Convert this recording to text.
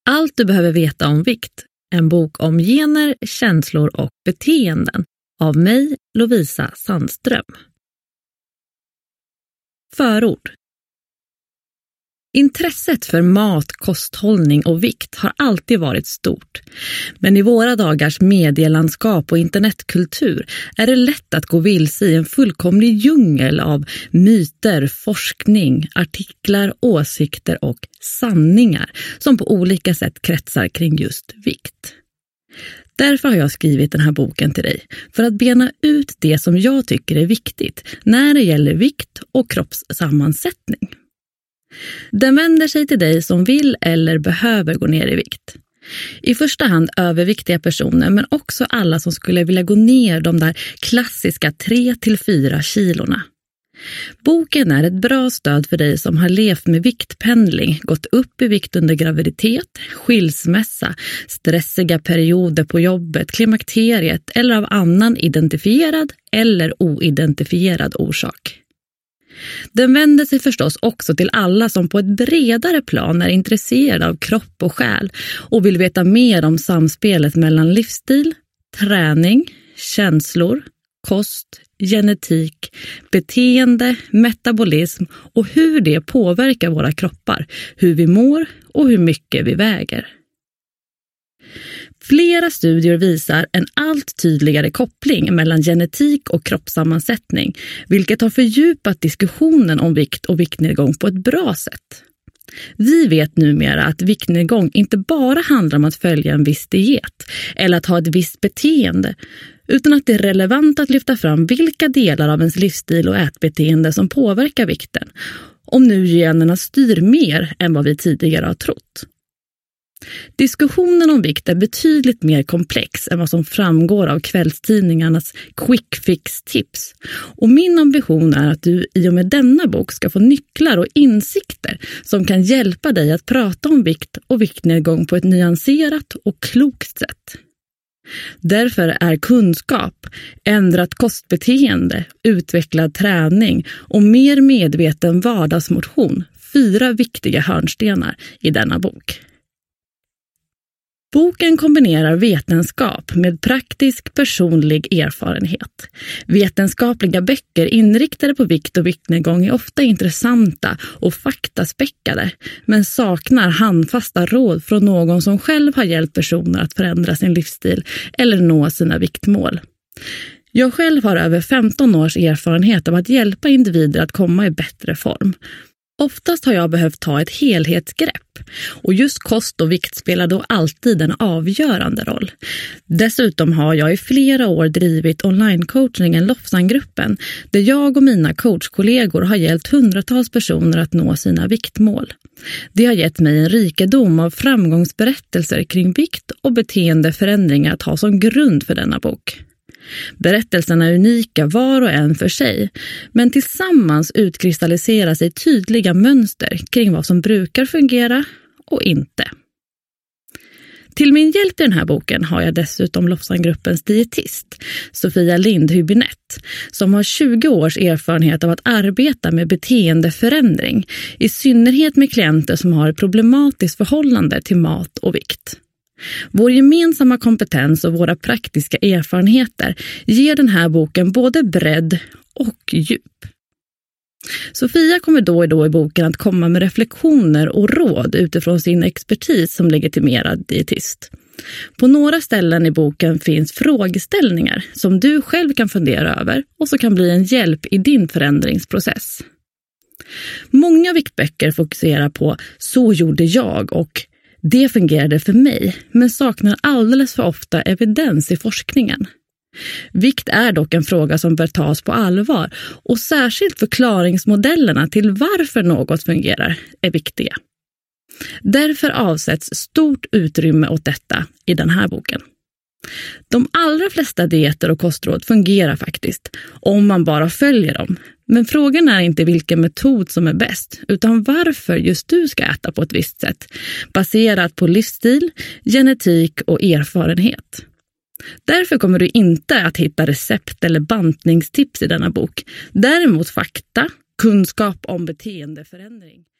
Allt du behöver veta om vikt. En bok om gener, känslor och beteenden. Av mig, Lovisa Sandström. Förord. Intresset för mat, kosthållning och vikt har alltid varit stort. Men i våra dagars medielandskap och internetkultur är det lätt att gå vilse i en fullkomlig djungel av myter, forskning, artiklar, åsikter och sanningar som på olika sätt kretsar kring just vikt. Därför har jag skrivit den här boken till dig, för att bena ut det som jag tycker är viktigt när det gäller vikt och kroppssammansättning. Den vänder sig till dig som vill eller behöver gå ner i vikt. I första hand överviktiga personer, men också alla som skulle vilja gå ner de där klassiska 3-4 kilorna. Boken är ett bra stöd för dig som har levt med viktpendling, gått upp i vikt under graviditet, skilsmässa, stressiga perioder på jobbet, klimakteriet eller av annan identifierad eller oidentifierad orsak. Den vänder sig förstås också till alla som på ett bredare plan är intresserade av kropp och själ och vill veta mer om samspelet mellan livsstil, träning, känslor, kost, genetik, beteende, metabolism och hur det påverkar våra kroppar, hur vi mår och hur mycket vi väger. Flera studier visar en allt tydligare koppling mellan genetik och kroppssammansättning, vilket har fördjupat diskussionen om vikt och viktnedgång på ett bra sätt. Vi vet numera att viktnedgång inte bara handlar om att följa en viss diet eller att ha ett visst beteende, utan att det är relevant att lyfta fram vilka delar av ens livsstil och ätbeteende som påverkar vikten, om nu generna styr mer än vad vi tidigare har trott. Diskussionen om vikt är betydligt mer komplex än vad som framgår av kvällstidningarnas quick fix-tips. Och min ambition är att du i och med denna bok ska få nycklar och insikter som kan hjälpa dig att prata om vikt och viktnedgång på ett nyanserat och klokt sätt. Därför är kunskap, ändrat kostbeteende, utvecklad träning och mer medveten vardagsmotion 4 viktiga hörnstenar i denna bok. Boken kombinerar vetenskap med praktisk personlig erfarenhet. Vetenskapliga böcker inriktade på vikt och viktnedgång är ofta intressanta och faktaspäckade, men saknar handfasta råd från någon som själv har hjälpt personer att förändra sin livsstil eller nå sina viktmål. Jag själv har över 15 års erfarenhet av att hjälpa individer att komma i bättre form. Oftast har jag behövt ta ett helhetsgrepp och just kost och vikt spelar då alltid en avgörande roll. Dessutom har jag i flera år drivit online-coachningen Lofsangruppen där jag och mina coachkollegor har hjälpt hundratals personer att nå sina viktmål. Det har gett mig en rikedom av framgångsberättelser kring vikt och beteendeförändringar att ha som grund för denna bok. Berättelserna är unika var och en för sig, men tillsammans utkristalliserar sig tydliga mönster kring vad som brukar fungera och inte. Till min hjälp i den här boken har jag dessutom Lofsangruppens dietist, Sofia Lindhybinett, som har 20 års erfarenhet av att arbeta med beteendeförändring, i synnerhet med klienter som har ett problematiskt förhållande till mat och vikt. Vår gemensamma kompetens och våra praktiska erfarenheter ger den här boken både bredd och djup. Sofia kommer då och då i boken att komma med reflektioner och råd utifrån sin expertis som legitimerad dietist. På några ställen i boken finns frågeställningar som du själv kan fundera över och som kan bli en hjälp i din förändringsprocess. Många viktböcker fokuserar på "så gjorde jag" och "det fungerade för mig", men saknar alldeles för ofta evidens i forskningen. Vikt är dock en fråga som bör tas på allvar och särskilt förklaringsmodellerna till varför något fungerar är viktiga. Därför avsätts stort utrymme åt detta i den här boken. De allra flesta dieter och kostråd fungerar faktiskt om man bara följer dem. Men frågan är inte vilken metod som är bäst utan varför just du ska äta på ett visst sätt baserat på livsstil, genetik och erfarenhet. Därför kommer du inte att hitta recept eller bantningstips i denna bok. Däremot fakta, kunskap om beteendeförändring